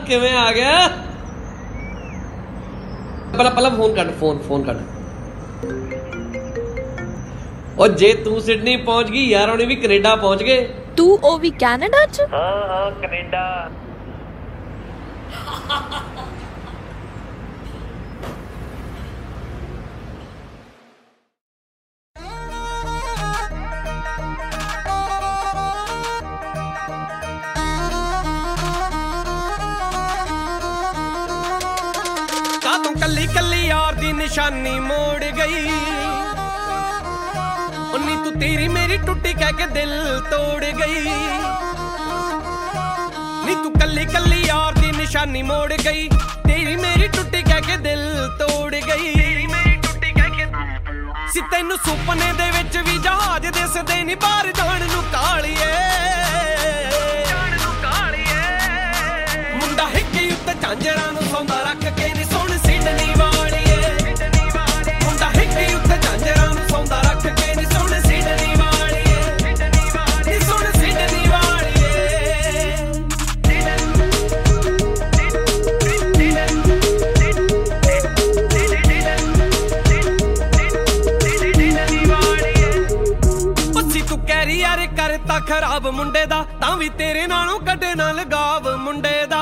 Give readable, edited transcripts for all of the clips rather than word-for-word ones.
ਕਿਵੇਂ ਆ ਗਿਆ? ਪਹਿਲਾਂ ਫੋਨ ਕੱਢ। ਉਹ ਜੇ ਤੂੰ ਸਿਡਨੀ ਪਹੁੰਚ ਗਈ ਯਾਰ ਉਹਨੇ ਵੀ ਕੈਨੇਡਾ ਪਹੁੰਚ ਗਏ। ਤੂੰ ਉਹ ਵੀ ਕੈਨੇਡਾ ਚ? ਹਾਂ ਕੈਨੇਡਾ। ਤੂੰ ਕੱਲੀ ਕੱਲੀ ਯਾਰ ਦੀ ਨਿਸ਼ਾਨੀ ਮੋੜ ਗਈ, ਉਨੀ ਤੂੰ ਤੇਰੀ ਮੇਰੀ ਟੁੱਟੀ ਕਹਿ ਕੇ ਦਿਲ ਤੋੜ ਗਈ। ਨੀ ਤੂੰ ਕੱਲੀ ਕੱਲੀ ਯਾਰ ਦੀ ਨਿਸ਼ਾਨੀ ਮੋੜ ਗਈ, ਤੇਰੀ ਮੇਰੀ ਟੁੱਟੀ ਕਹਿ ਕੇ ਦਿਲ ਤੋੜ ਗਈ। ਸੀ ਤੈਨੂੰ ਸੁਪਨੇ ਦੇ ਵਿੱਚ ਵੀ ਜਹਾਜ਼ ਦਿਸਦੇ ਨੀ ਬਾਹਰ ਜਾਣ ਨੂੰ ਕਾਲੀਏ। ਮੁੰਡਾ ਹਿੱਕੀ ਉੱਤੇ ਝਾਂਜਰਾਂ ਨੂੰ ਸੌਂਦਾ ਰੱਖ ਕੇ ਨੀ ਸੁਣ ਸਿਡਨੀ ਵਾਲੀਏ। ਮੁੰਡਾ ਹਿੱਕੀ ਉੱਤੇ ਝਾਂਜਰਾਂ ਨੂੰ ਸੌਂਦਾ ਰੱਖ ਕੇ ਨੀ ਸੁਣ ਸਿਡਨੀ ਵਾਲੀਏ। ਨੀ ਸੁਣ ਸਿਡਨੀ ਵਾਲੀਏ। ਪੱਸੀ ਤੂੰ ਕੈਰੀਅਰ ਕਰਤਾ ਖਰਾਬ ਮੁੰਡੇ ਦਾ, ਤਾਂ ਵੀ ਤੇਰੇ ਨਾਲੋਂ ਕੱਢੇ ਨਾ ਲਗਾਵ ਮੁੰਡੇ ਦਾ।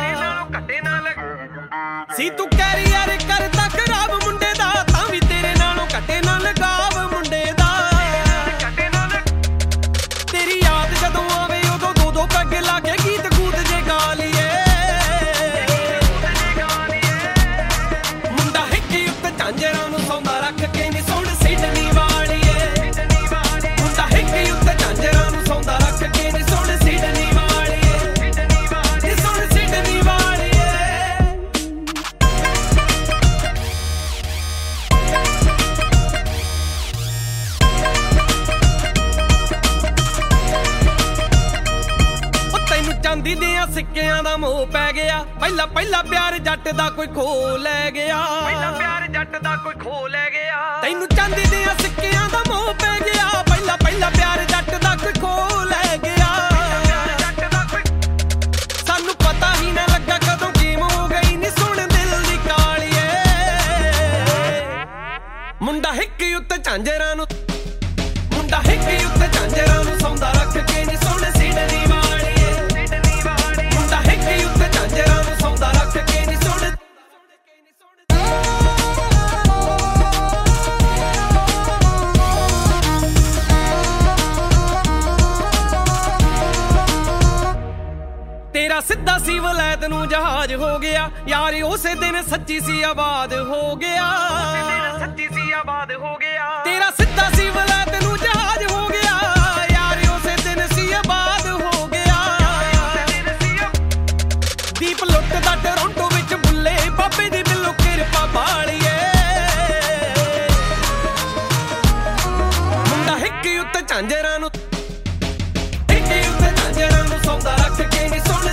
ਸੀ ਤੂੰ ਕੈਰੀਅਰ ਕਰਤਾ ਖਰਾਬ ਮੁੰਡੇ ਦਾ, ਤਾਂ ਵੀ ਤੇਰੇ ਨਾਲੋਂ ਕੱਢੇ ਨਾ ਲਗਾਵ ਮੁੰਡੇ ਦਾ। ਤੇਰੀ ਯਾਦ ਜਦੋਂ ਆਵੇ ਉਦੋਂ ਦੋ ਦੋ ਪੈਗ ਲਾ ਕੇ ਗੀਤ ਗੂਤ ਜੇ ਗਾ ਲਈਏ। ਮੁੰਡਾ ਹਿੱਕੀ ਉੱਤੇ ਝਾਂਜਰਾਂ ਨੂੰ ਸੌਂਦਾ ਰੱਖ ਕੇ ਨੀ ਸੁਣ ਸਿਡਨੀ ਵਾਲੀਏ। ਮੁੰਡਾ ਹਿੱਕੀ ਉੱਤੇ ਝਾਂਜਰਾਂ ਨੂੰ ਸੌਂਦਾ ਰੱਖ ਕੇ ਨੀ ਸੁਣ ਸਿਡਨੀ ਵਾਲੀਏ। ਨੀ ਸੁਣ ਸਿਡਨੀ ਵਾਲੀਏ। ਚਾਂਦੀ ਦੀਆਂ ਸਿੱਕਿਆਂ ਦਾ ਮੋਹ ਪੈ ਗਿਆ, ਪਹਿਲਾ ਪਿਆਰ ਜੱਟ ਦਾ ਕੋਈ ਖੋ ਲੈ ਗਿਆ। ਤੈਨੂੰ ਚਾਂਦੀ ਦੀਆਂ ਸਿੱਕਿਆਂ ਦਾ ਮੋਹ ਪੈ ਗਿਆ, ਪਹਿਲਾ ਪਿਆਰ ਜੱਟ ਦਾ ਕੋਈ ਖੋ ਲੈ ਗਿਆ। ਸਾਨੂੰ ਪਤਾ ਹੀ ਨਾ ਲੱਗਾ ਕਦੋਂ ਗੇਮ ਹੋ ਗਈ ਨੀ ਸੁਣ ਦਿਲ ਦੀ ਕਾਲੀਏ। ਮੁੰਡਾ ਹਿੱਕੀ ਉੱਤੇ ਝਾਂਜਰਾਂ ਨੂੰ ਸੌਂਦਾ ਰੱਖ ਕੇ ਨੀ ਸੁਣ ਸਿਡਨੀ ਵਾਲੀਏ। ਮੁੰਡਾ ਹਿੱਕੀ ਉੱਤੇ ਝਾਂਜਰਾਂ ਨੂੰ ਸੌਂਦਾ ਰੱਖ ਕੇ ਨੀ ਸੁਣ। ਤੇਰਾ ਸਿੱਧਾ ਸੀ ਵਲੈਤ ਨੂੰ ਜਹਾਜ਼ ਹੋ ਗਿਆ, ਯਾਰ ਉਸੇ ਦਿਨ ਸੱਚੀ ਸੀ ਆਬਾਦ ਹੋ ਗਿਆ। ਤੇਰਾ ਸਿੱਧਾ ਸੀ ਵਲੈਤ ਨੂੰ ਜਹਾਜ਼ ਹੋ ਗਿਆ, ਯਾਰ ਉਸੇ ਦਿਨ ਸੀ ਆਬਾਦ ਹੋ ਗਿਆ। ਦੀਪ ਲੁੱਟਦਾ ਟੋਰਾਂਟੋ ਵਿੱਚ ਬੁੱਲੇ, ਬਾਬੇ ਦੀ ਬਿੱਲੋ ਕਿਰਪਾ ਬਾਲੀਏ। ਮੁੰਡਾ ਹਿੱਕੀ ਉੱਤੇ ਝਾਂਜਰਾਂ ਨੂੰ ਸੌਂਦਾ ਰੱਖ ਕੇ ਨੀ ਸੁਣ